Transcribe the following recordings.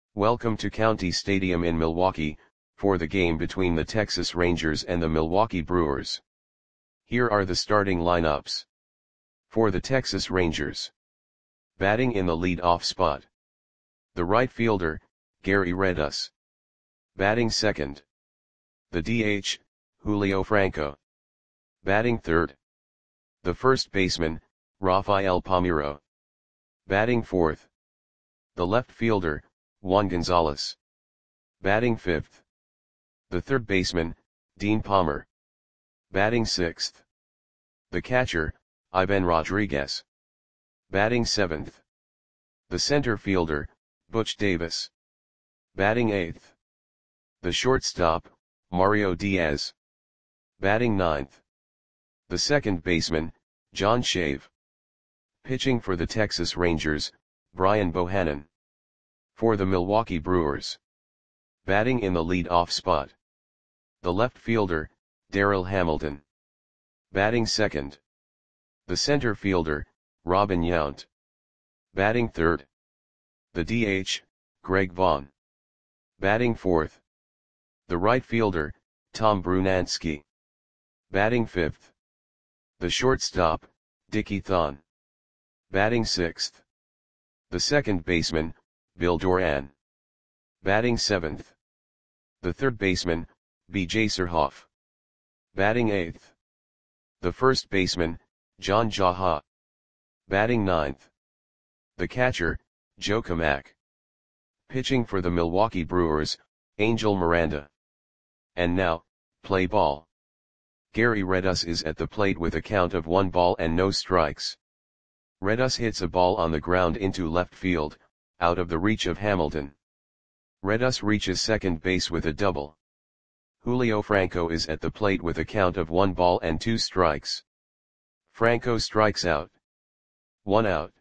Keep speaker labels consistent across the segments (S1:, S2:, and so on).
S1: Welcome to County Stadium in Milwaukee, for the game between the Texas Rangers and the Milwaukee Brewers. Here are the starting lineups. For the Texas Rangers. Batting in the lead-off spot. The right fielder, Gary Redus. Batting second. The DH, Julio Franco. Batting third. The first baseman, Rafael Palmeiro. Batting fourth. The left fielder, Juan Gonzalez. Batting fifth. The third baseman, Dean Palmer. Batting sixth. The catcher, Ivan Rodriguez. Batting seventh. The center fielder, Butch Davis. Batting eighth. The shortstop, Mario Diaz. Batting ninth. The second baseman, John Shave. Pitching for the Texas Rangers, Brian Bohannon. For the Milwaukee Brewers. Batting in the lead-off spot. The left fielder, Darryl Hamilton. Batting second. The center fielder, Robin Yount. Batting third. The DH, Greg Vaughn. Batting fourth. The right fielder, Tom Brunansky. Batting fifth. The shortstop, Dickie Thon. Batting sixth. The second baseman, Bill Doran. Batting seventh. The third baseman, B.J. Surhoff. Batting eighth. The first baseman, John Jaha. Batting ninth. The catcher, Joe Kamak. Pitching for the Milwaukee Brewers, Angel Miranda. And now, play ball. Gary Redus is at the plate with a count of 1 ball and no strikes. Redus hits a ball on the ground into left field, out of the reach of Hamilton. Redus reaches second base with a double. Julio Franco is at the plate with a count of 1 ball and 2 strikes. Franco strikes out. 1 out.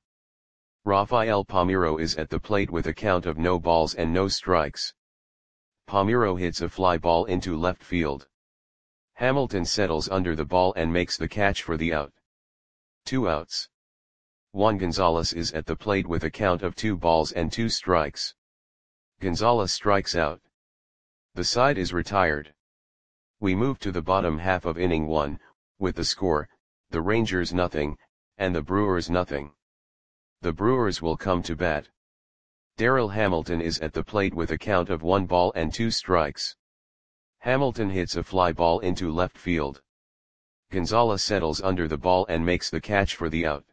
S1: Rafael Palmeiro is at the plate with a count of no balls and no strikes. Palmeiro hits a fly ball into left field. Hamilton settles under the ball and makes the catch for the out. 2 outs. Juan Gonzalez is at the plate with a count of 2 balls and 2 strikes. Gonzalez strikes out. The side is retired. We move to the bottom half of inning 1, with the score, the Rangers nothing, and the Brewers nothing. The Brewers will come to bat. Darryl Hamilton is at the plate with a count of 1 ball and 2 strikes. Hamilton hits a fly ball into left field. Gonzalez settles under the ball and makes the catch for the out.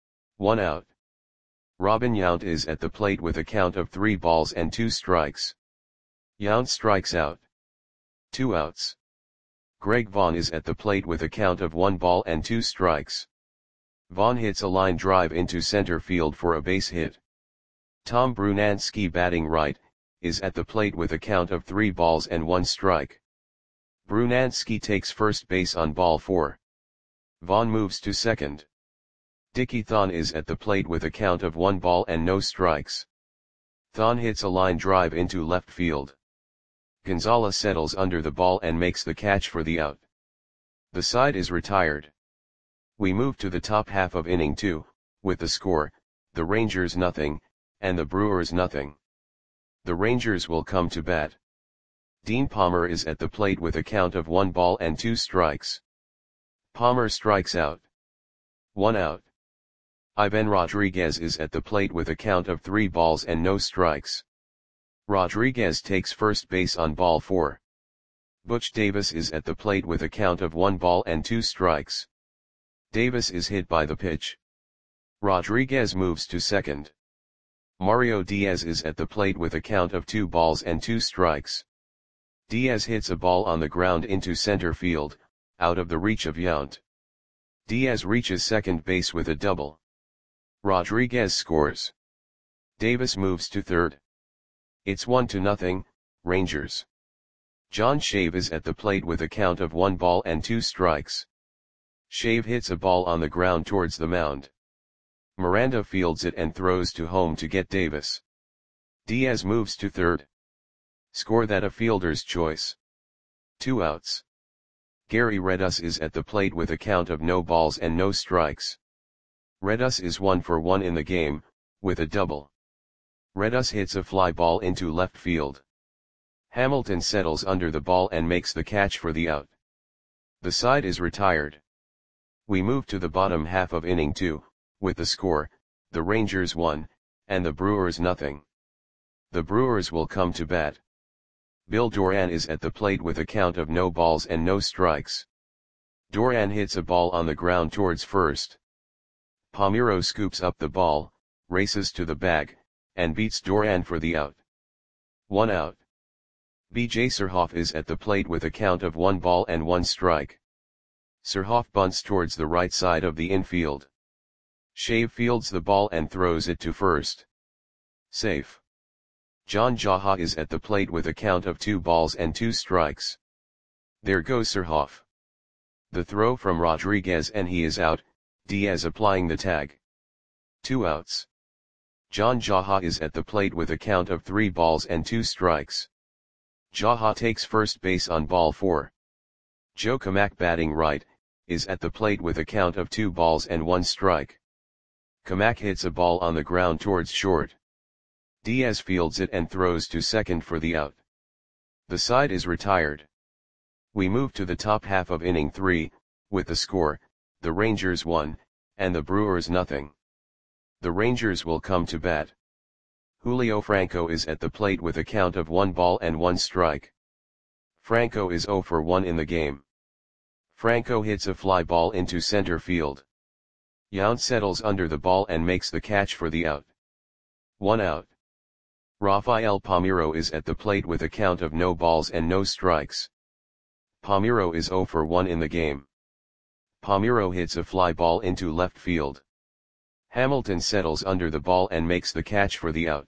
S1: 1 out. Robin Yount is at the plate with a count of 3 balls and 2 strikes. Yount strikes out. 2 outs. Greg Vaughn is at the plate with a count of 1 ball and 2 strikes. Vaughn hits a line drive into center field for a base hit. Tom Brunansky, batting right, is at the plate with a count of 3 balls and 1 strike. Brunansky takes first base on ball 4. Vaughn moves to second. Dickie Thon is at the plate with a count of 1 ball and no strikes. Thon hits a line drive into left field. Gonzalez settles under the ball and makes the catch for the out. The side is retired. We move to the top half of inning 2, with the score, the Rangers nothing, and the Brewers nothing. The Rangers will come to bat. Dean Palmer is at the plate with a count of 1 ball and 2 strikes. Palmer strikes out. 1 out. Ivan Rodriguez is at the plate with a count of 3 balls and no strikes. Rodriguez takes first base on ball 4. Butch Davis is at the plate with a count of 1 ball and 2 strikes. Davis is hit by the pitch. Rodriguez moves to second. Mario Diaz is at the plate with a count of 2 balls and 2 strikes. Diaz hits a ball on the ground into center field, out of the reach of Yount. Diaz reaches second base with a double. Rodriguez scores. Davis moves to third. It's 1-0, Rangers. John Shave is at the plate with a count of 1 ball and 2 strikes. Shave hits a ball on the ground towards the mound. Miranda fields it and throws to home to get Davis. Diaz moves to third. Score that a fielder's choice. 2 outs. Gary Redus is at the plate with a count of no balls and no strikes. Redus is 1 for 1 in the game, with a double. Redus hits a fly ball into left field. Hamilton settles under the ball and makes the catch for the out. The side is retired. We move to the bottom half of inning 2, with the score, the Rangers 1, and the Brewers nothing. The Brewers will come to bat. Bill Doran is at the plate with a count of no balls and no strikes. Doran hits a ball on the ground towards first. Palmeiro scoops up the ball, races to the bag, and beats Doran for the out. 1 out. B.J. Surhoff is at the plate with a count of 1 ball and 1 strike. Surhoff bunts towards the right side of the infield. Shave fields the ball and throws it to first. Safe. John Jaha is at the plate with a count of 2 balls and 2 strikes. There goes Surhoff. The throw from Rodriguez and he is out, Diaz applying the tag. 2 outs. John Jaha is at the plate with a count of 3 balls and 2 strikes. Jaha takes first base on ball 4. Joe Kamak batting right, is at the plate with a count of 2 balls and 1 strike. Kamak hits a ball on the ground towards short. Diaz fields it and throws to second for the out. The side is retired. We move to the top half of inning 3, with the score, the Rangers 1, and the Brewers nothing. The Rangers will come to bat. Julio Franco is at the plate with a count of 1 ball and 1 strike. Franco is 0 for 1 in the game. Franco hits a fly ball into center field. Yount settles under the ball and makes the catch for the out. 1 out. Rafael Palmeiro is at the plate with a count of no balls and no strikes. Palmeiro is 0 for 1 in the game. Palmeiro hits a fly ball into left field. Hamilton settles under the ball and makes the catch for the out.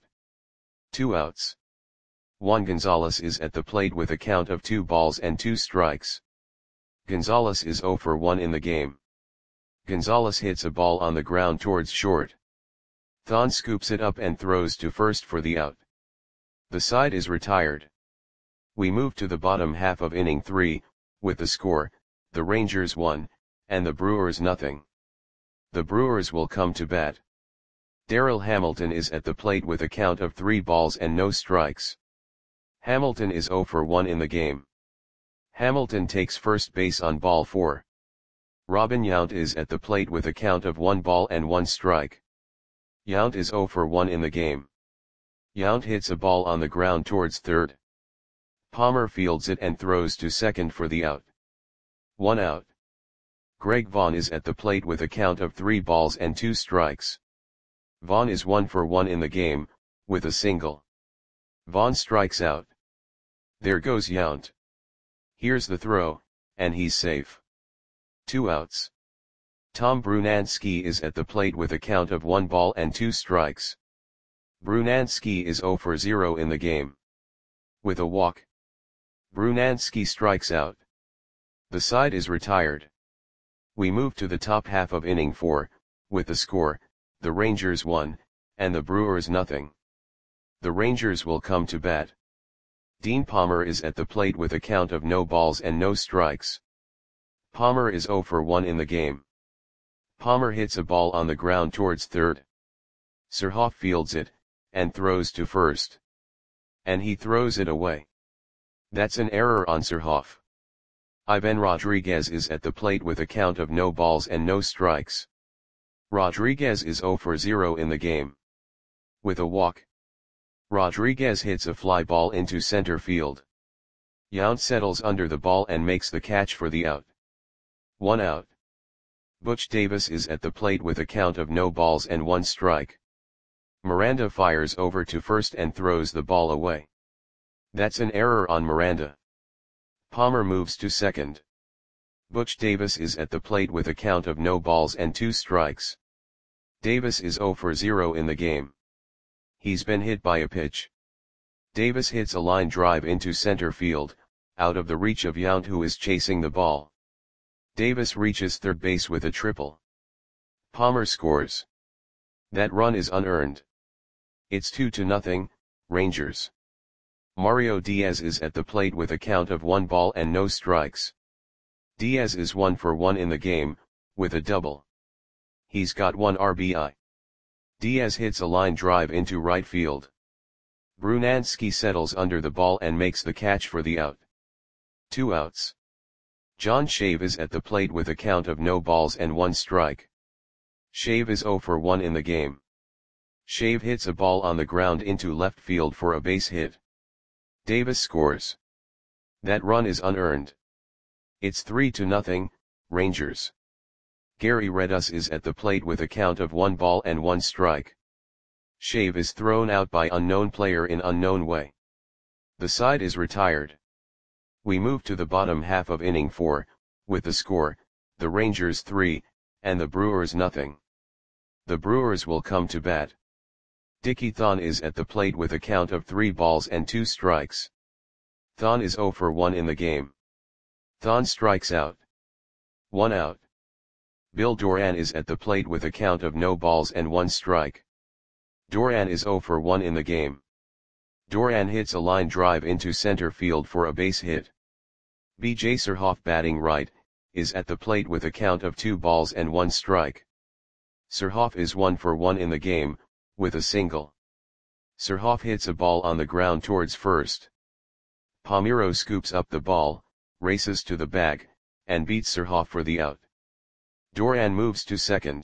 S1: 2 outs. Juan Gonzalez is at the plate with a count of 2 balls and 2 strikes. Gonzalez is 0 for 1 in the game. Gonzalez hits a ball on the ground towards short. Thon scoops it up and throws to first for the out. The side is retired. We move to the bottom half of inning 3, with the score, the Rangers 1, and the Brewers nothing. The Brewers will come to bat. Darryl Hamilton is at the plate with a count of 3 balls and no strikes. Hamilton is 0 for 1 in the game. Hamilton takes first base on ball 4. Robin Yount is at the plate with a count of 1 ball and 1 strike. Yount is 0 for 1 in the game. Yount hits a ball on the ground towards third. Palmer fields it and throws to second for the out. 1 out. Greg Vaughn is at the plate with a count of 3 balls and 2 strikes. Vaughn is 1 for 1 in the game, with a single. Vaughn strikes out. There goes Yount. Here's the throw, and he's safe. 2 outs. Tom Brunansky is at the plate with a count of 1 ball and 2 strikes. Brunansky is 0 for 0 in the game. With a walk. Brunansky strikes out. The side is retired. We move to the top half of inning 4, with the score, the Rangers 1, and the Brewers nothing. The Rangers will come to bat. Dean Palmer is at the plate with a count of no balls and no strikes. Palmer is 0 for 1 in the game. Palmer hits a ball on the ground towards third. Surhoff fields it, and throws to first. And he throws it away. That's an error on Surhoff. Ivan Rodriguez is at the plate with a count of no balls and no strikes. Rodriguez is 0 for 0 in the game. With a walk. Rodriguez hits a fly ball into center field. Yount settles under the ball and makes the catch for the out. 1 out. Butch Davis is at the plate with a count of no balls and 1 strike. Miranda fires over to first and throws the ball away. That's an error on Miranda. Palmer moves to second. Butch Davis is at the plate with a count of no balls and 2 strikes. Davis is 0 for 0 in the game. He's been hit by a pitch. Davis hits a line drive into center field, out of the reach of Yount who is chasing the ball. Davis reaches third base with a triple. Palmer scores. That run is unearned. It's 2-0, Rangers. Mario Diaz is at the plate with a count of 1 ball and no strikes. Diaz is 1 for 1 in the game, with a double. He's got 1 RBI. Diaz hits a line drive into right field. Brunansky settles under the ball and makes the catch for the out. 2 outs. John Shave is at the plate with a count of no balls and 1 strike. Shave is 0 for 1 in the game. Shave hits a ball on the ground into left field for a base hit. Davis scores. That run is unearned. It's 3-0, Rangers. Gary Redus is at the plate with a count of 1 ball and 1 strike. Shave is thrown out by unknown player in unknown way. The side is retired. We move to the bottom half of inning 4, with the score, the Rangers 3, and the Brewers nothing. The Brewers will come to bat. Dickie Thon is at the plate with a count of 3 balls and 2 strikes. Thon is 0 for 1 in the game. Thon strikes out. 1 out. Bill Doran is at the plate with a count of no balls and 1 strike. Doran is 0 for 1 in the game. Doran hits a line drive into center field for a base hit. B.J. Surhoff, batting right, is at the plate with a count of 2 balls and 1 strike. Surhoff is 1 for 1 in the game, with a single. Surhoff hits a ball on the ground towards first. Palmeiro scoops up the ball, races to the bag, and beats Surhoff for the out. Doran moves to second.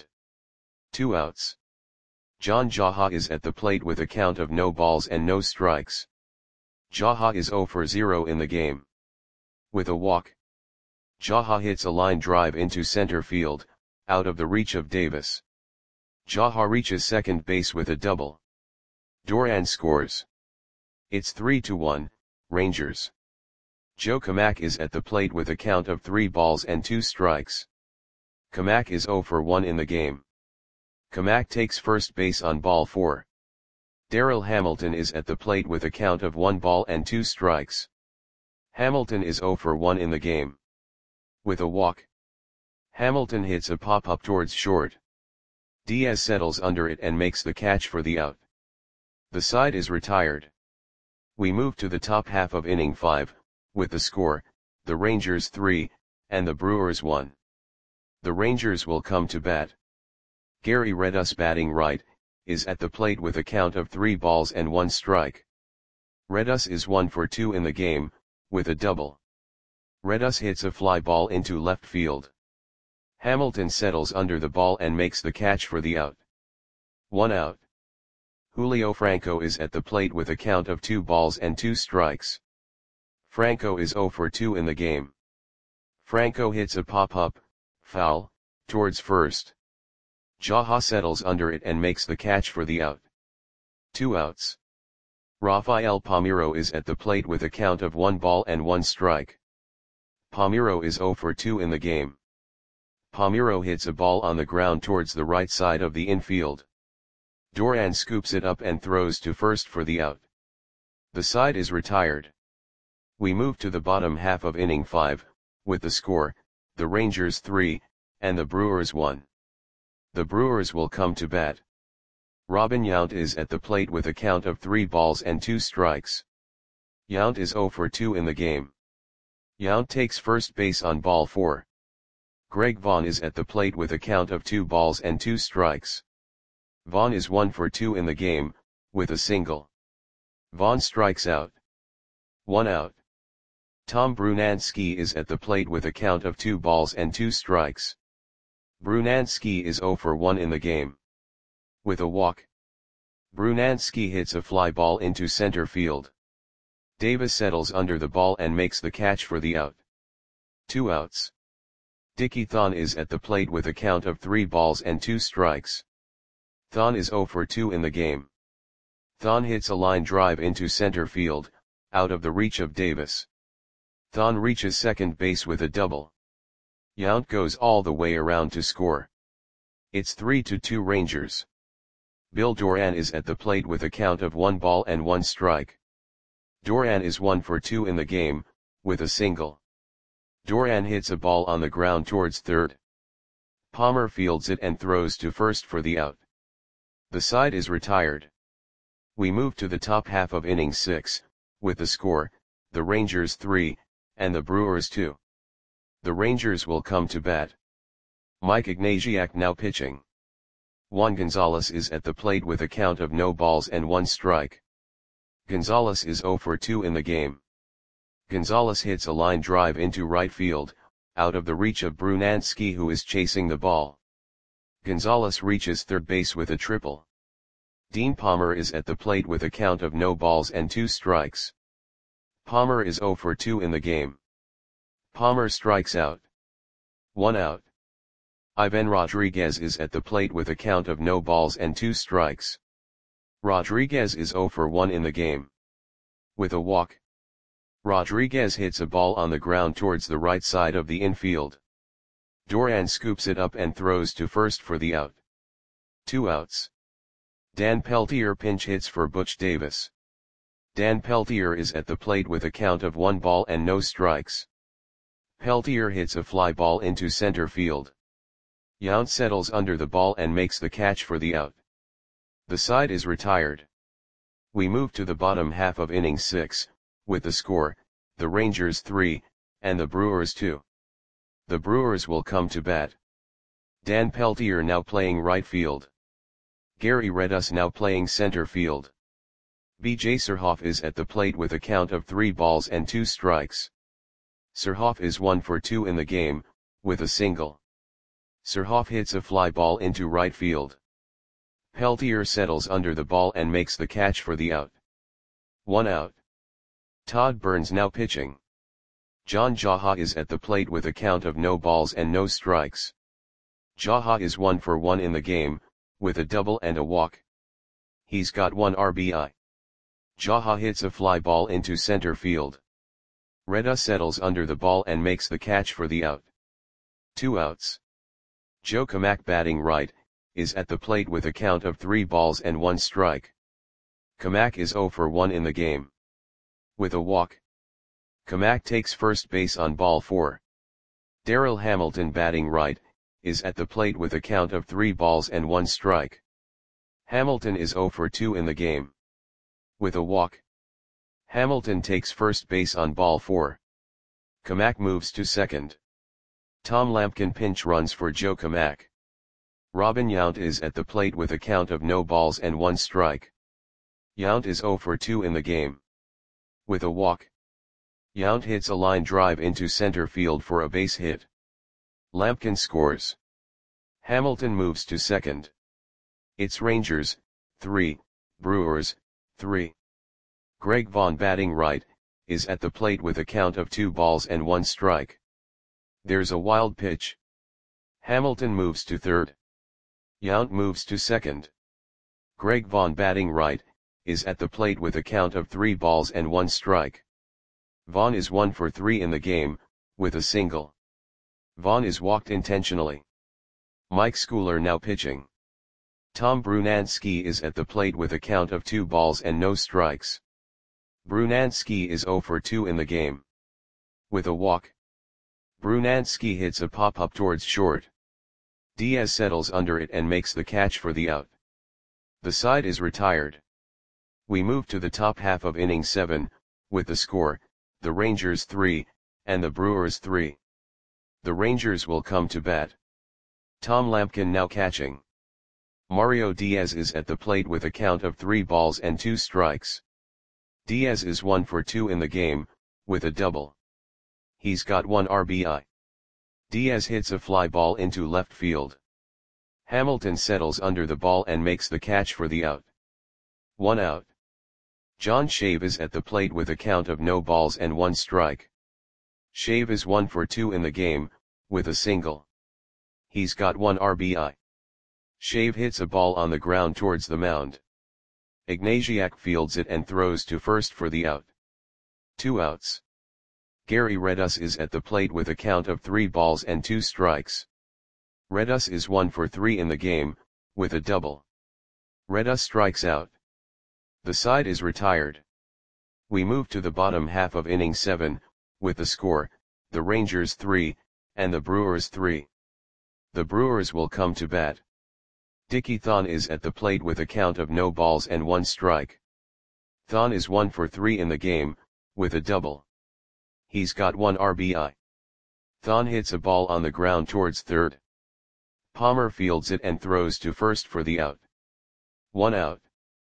S1: 2 outs. John Jaha is at the plate with a count of no balls and no strikes. Jaha is 0 for 0 in the game. With a walk. Jaha hits a line drive into center field, out of the reach of Davis. Jaha reaches second base with a double. Doran scores. It's 3-1, Rangers. Joe Kamak is at the plate with a count of 3 balls and 2 strikes. Kamak is 0 for 1 in the game. Kamak takes first base on ball 4. Darryl Hamilton is at the plate with a count of 1 ball and 2 strikes. Hamilton is 0 for 1 in the game. With a walk. Hamilton hits a pop-up towards short. Diaz settles under it and makes the catch for the out. The side is retired. We move to the top half of inning 5, with the score, the Rangers 3, and the Brewers 1. The Rangers will come to bat. Gary Redus, batting right, is at the plate with a count of 3 balls and 1 strike. Redus is 1 for 2 in the game, with a double. Redus hits a fly ball into left field. Hamilton settles under the ball and makes the catch for the out. 1 out. Julio Franco is at the plate with a count of 2 balls and 2 strikes. Franco is 0 for 2 in the game. Franco hits a pop-up, foul, towards first. Jaha settles under it and makes the catch for the out. 2 outs. Rafael Palmeiro is at the plate with a count of 1 ball and 1 strike. Palmeiro is 0 for 2 in the game. Palmeiro hits a ball on the ground towards the right side of the infield. Doran scoops it up and throws to first for the out. The side is retired. We move to the bottom half of inning 5, with the score, the Rangers 3, and the Brewers 1. The Brewers will come to bat. Robin Yount is at the plate with a count of 3 balls and 2 strikes. Yount is 0 for 2 in the game. Yount takes first base on ball 4. Greg Vaughn is at the plate with a count of 2 balls and 2 strikes. Vaughn is 1 for 2 in the game, with a single. Vaughn strikes out. 1 out. Tom Brunansky is at the plate with a count of 2 balls and 2 strikes. Brunansky is 0 for 1 in the game. With a walk. Brunansky hits a fly ball into center field. Davis settles under the ball and makes the catch for the out. 2 outs. Dickie Thon is at the plate with a count of 3 balls and 2 strikes. Thon is 0 for 2 in the game. Thon hits a line drive into center field, out of the reach of Davis. Thon reaches second base with a double. Yount goes all the way around to score. It's 3-2 Rangers. Bill Doran is at the plate with a count of 1 ball and 1 strike. Doran is 1 for 2 in the game, with a single. Doran hits a ball on the ground towards third. Palmer fields it and throws to first for the out. The side is retired. We move to the top half of inning 6, with the score, the Rangers 3, and the Brewers 2. The Rangers will come to bat. Mike Ignatiak now pitching. Juan Gonzalez is at the plate with a count of no balls and 1 strike. Gonzalez is 0 for 2 in the game. Gonzalez hits a line drive into right field, out of the reach of Brunansky, who is chasing the ball. Gonzalez reaches third base with a triple. Dean Palmer is at the plate with a count of no balls and 2 strikes. Palmer is 0 for 2 in the game. Palmer strikes out. 1 out. Ivan Rodriguez is at the plate with a count of no balls and 2 strikes. Rodriguez is 0 for 1 in the game. With a walk, Rodriguez hits a ball on the ground towards the right side of the infield. Duran scoops it up and throws to first for the out. 2 outs. Dan Peltier pinch hits for Butch Davis. Dan Peltier is at the plate with a count of 1 ball and no strikes. Peltier hits a fly ball into center field. Yount settles under the ball and makes the catch for the out. The side is retired. We move to the bottom half of inning 6, with the score, the Rangers 3, and the Brewers 2. The Brewers will come to bat. Dan Peltier now playing right field. Gary Redus now playing center field. B.J. Surhoff is at the plate with a count of 3 balls and 2 strikes. Surhoff is 1 for 2 in the game, with a single. Surhoff hits a fly ball into right field. Peltier settles under the ball and makes the catch for the out. 1 out. Todd Burns now pitching. John Jaha is at the plate with a count of no balls and no strikes. Jaha is 1 for 1 in the game, with a double and a walk. He's got 1 RBI. Jaha hits a fly ball into center field. Redus settles under the ball and makes the catch for the out. 2 outs. Joe Kamak batting right, is at the plate with a count of 3 balls and 1 strike. Kamak is 0 for 1 in the game. With a walk, Kamak takes first base on ball 4. Darryl Hamilton batting right, is at the plate with a count of 3 balls and 1 strike. Hamilton is 0 for 2 in the game. With a walk, Hamilton takes first base on ball 4. Kamak moves to second. Tom Lampkin pinch runs for Joe Kamak. Robin Yount is at the plate with a count of no balls and 1 strike. Yount is 0 for 2 in the game. With a walk, Yount hits a line drive into center field for a base hit. Lampkin scores. Hamilton moves to second. It's Rangers, 3, Brewers, 3. Greg Vaughn batting right, is at the plate with a count of 2 balls and 1 strike. There's a wild pitch. Hamilton moves to third. Yount moves to second. Greg Vaughn batting right, is at the plate with a count of 3 balls and 1 strike. Vaughn is 1 for 3 in the game, with a single. Vaughn is walked intentionally. Mike Schooler now pitching. Tom Brunansky is at the plate with a count of 2 balls and no strikes. Brunansky is 0 for 2 in the game. With a walk, Brunansky hits a pop-up towards short. Diaz settles under it and makes the catch for the out. The side is retired. We move to the top half of inning 7, with the score, the Rangers 3, and the Brewers 3. The Rangers will come to bat. Tom Lampkin now catching. Mario Diaz is at the plate with a count of 3 balls and 2 strikes. Diaz is 1 for 2 in the game, with a double. He's got 1 RBI. Diaz hits a fly ball into left field. Hamilton settles under the ball and makes the catch for the out. 1 out. John Shave is at the plate with a count of no balls and 1 strike. Shave is 1 for 2 in the game, with a single. He's got 1 RBI. Shave hits a ball on the ground towards the mound. Ignatiak fields it and throws to first for the out. 2 outs. Gary Redus is at the plate with a count of 3 balls and 2 strikes. Redus is 1 for 3 in the game, with a double. Redus strikes out. The side is retired. We move to the bottom half of inning 7, with the score, the Rangers 3, and the Brewers 3. The Brewers will come to bat. Dickie Thon is at the plate with a count of no balls and 1 strike. Thon is 1 for 3 in the game, with a double. He's got 1 RBI. Thon hits a ball on the ground towards third. Palmer fields it and throws to first for the out. 1 out.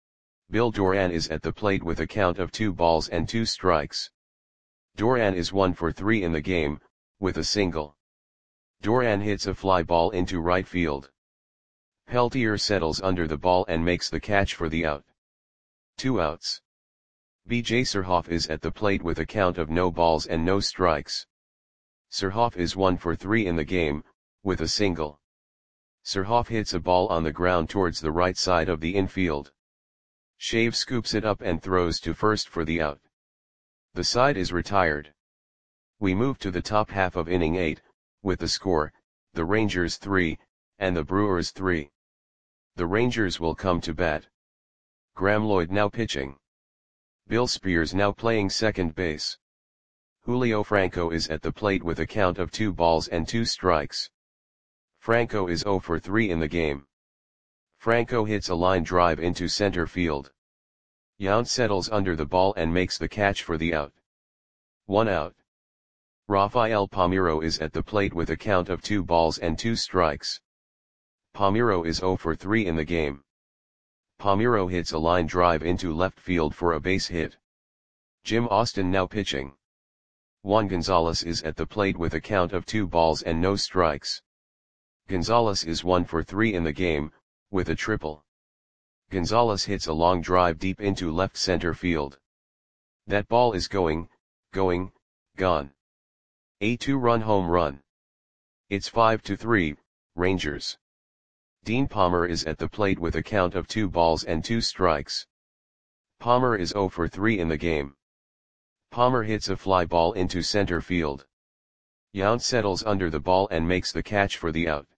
S1: Bill Doran is at the plate with a count of 2 balls and 2 strikes. Doran is 1 for 3 in the game, with a single. Doran hits a fly ball into right field. Peltier settles under the ball and makes the catch for the out. 2 outs. B.J. Surhoff is at the plate with a count of no balls and no strikes. Surhoff is 1 for 3 in the game, with a single. Surhoff hits a ball on the ground towards the right side of the infield. Shave scoops it up and throws to first for the out. The side is retired. We move to the top half of inning 8, with the score, the Rangers 3, and the Brewers 3. The Rangers will come to bat. Graeme Lloyd now pitching. Bill Spears now playing second base. Julio Franco is at the plate with a count of 2 balls and 2 strikes. Franco is 0 for 3 in the game. Franco hits a line drive into center field. Yount settles under the ball and makes the catch for the out. 1 out. Rafael Palmeiro is at the plate with a count of 2 balls and 2 strikes. Palmeiro is 0 for 3 in the game. Palmeiro hits a line drive into left field for a base hit. Jim Austin now pitching. Juan Gonzalez is at the plate with a count of 2 balls and no strikes. Gonzalez is 1 for 3 in the game, with a triple. Gonzalez hits a long drive deep into left center field. That ball is gone. A 2-run home run. It's 5-3, Rangers. Dean Palmer is at the plate with a count of 2 balls and 2 strikes. Palmer is 0 for 3 in the game. Palmer hits a fly ball into center field. Yount settles under the ball and makes the catch for the out.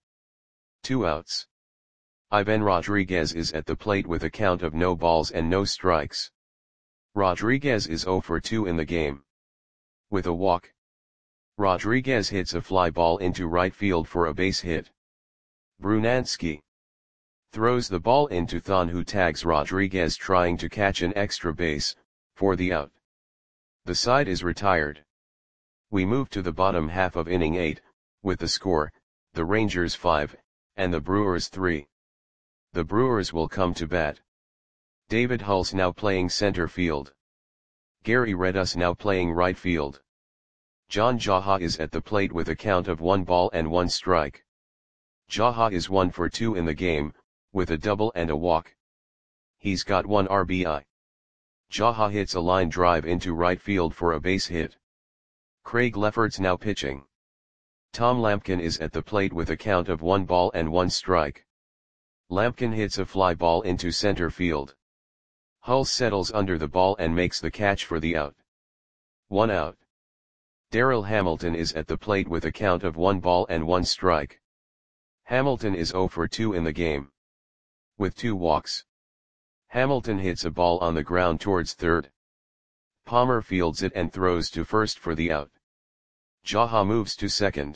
S1: 2 outs. Ivan Rodriguez is at the plate with a count of no balls and no strikes. Rodriguez is 0 for 2 in the game. With a walk. Rodriguez hits a fly ball into right field for a base hit. Brunansky throws the ball into Thon, who tags Rodriguez trying to catch an extra base, for the out. The side is retired. We move to the bottom half of inning 8, with the score, the Rangers 5, and the Brewers 3. The Brewers will come to bat. David Hulse now playing center field. Gary Redus now playing right field. John Jaha is at the plate with a count of 1 ball and 1 strike. Jaha is 1 for 2 in the game, with a double and a walk. He's got 1 RBI. Jaha hits a line drive into right field for a base hit. Craig Lefferts now pitching. Tom Lampkin is at the plate with a count of 1 ball and 1 strike. Lampkin hits a fly ball into center field. Hulse settles under the ball and makes the catch for the out. 1 out. Darryl Hamilton is at the plate with a count of 1 ball and 1 strike. Hamilton is 0 for 2 in the game. With 2 walks. Hamilton hits a ball on the ground towards third. Palmer fields it and throws to first for the out. Jaha moves to second.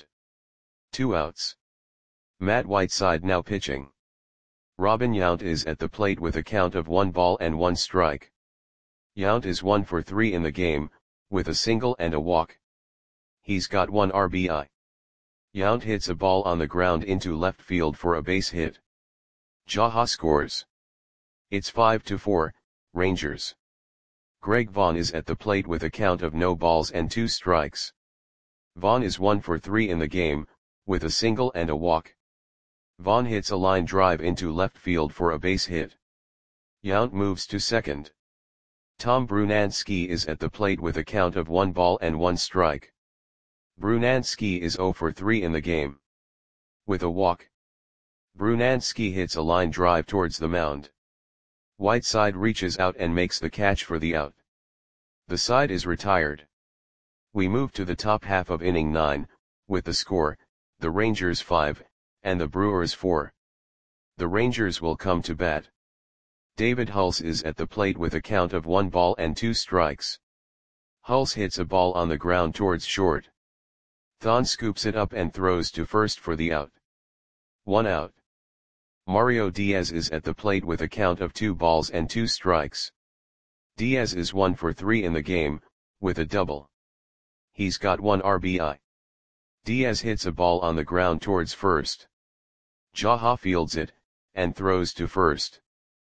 S1: 2 outs. Matt Whiteside now pitching. Robin Yount is at the plate with a count of 1 ball and 1 strike. Yount is 1 for 3 in the game, with a single and a walk. He's got 1 RBI. Yount hits a ball on the ground into left field for a base hit. Jaha scores. It's 5-4, Rangers. Greg Vaughn is at the plate with a count of no balls and 2 strikes. Vaughn is 1 for 3 in the game, with a single and a walk. Vaughn hits a line drive into left field for a base hit. Yount moves to second. Tom Brunansky is at the plate with a count of 1 ball and 1 strike. Brunansky is 0 for 3 in the game. With a walk. Brunansky hits a line drive towards the mound. Whiteside reaches out and makes the catch for the out. The side is retired. We move to the top half of inning 9, with the score, the Rangers 5, and the Brewers 4. The Rangers will come to bat. David Hulse is at the plate with a count of 1 ball and 2 strikes. Hulse hits a ball on the ground towards short. Thon scoops it up and throws to first for the out. 1 out. Mario Diaz is at the plate with a count of 2 balls and 2 strikes. Diaz is 1 for 3 in the game, with a double. He's got 1 RBI. Diaz hits a ball on the ground towards first. Jaha fields it, and throws to first.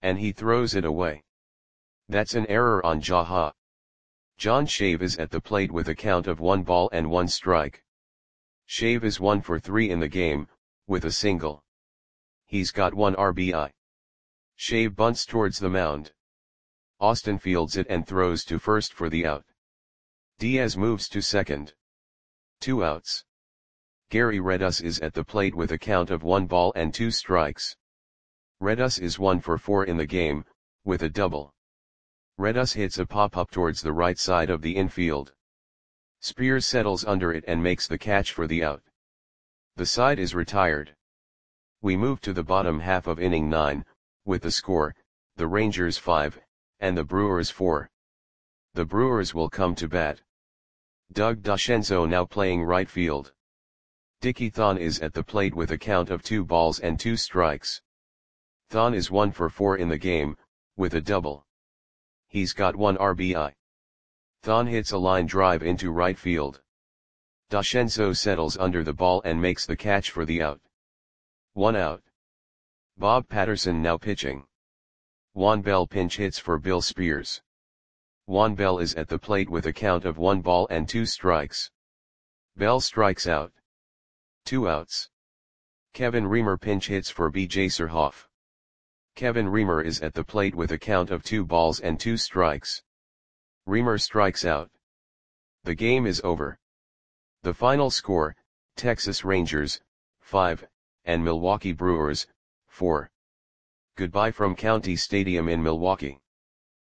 S1: And he throws it away. That's an error on Jaha. John Shave is at the plate with a count of 1 ball and 1 strike. Shave is 1 for 3 in the game, with a single. He's got 1 RBI. Shave bunts towards the mound. Austin fields it and throws to first for the out. Diaz moves to second. 2 outs. Gary Redus is at the plate with a count of 1 ball and 2 strikes. Redus is 1 for 4 in the game, with a double. Redus hits a pop-up towards the right side of the infield. Spears settles under it and makes the catch for the out. The side is retired. We move to the bottom half of inning 9, with the score, the Rangers 5, and the Brewers 4. The Brewers will come to bat. Doug DeCenzo now playing right field. Dickie Thon is at the plate with a count of 2 balls and 2 strikes. Thon is 1 for 4 in the game, with a double. He's got 1 RBI. Thon hits a line drive into right field. DeCenzo settles under the ball and makes the catch for the out. 1 out. Bob Patterson now pitching. Juan Bell pinch hits for Bill Spears. Juan Bell is at the plate with a count of 1 ball and 2 strikes. Bell strikes out. 2 outs. Kevin Reamer pinch hits for B.J. Surhoff. Kevin Reamer is at the plate with a count of 2 balls and 2 strikes. Reamer strikes out. The game is over. The final score, Texas Rangers, 5, and Milwaukee Brewers, 4. Goodbye from County Stadium in Milwaukee.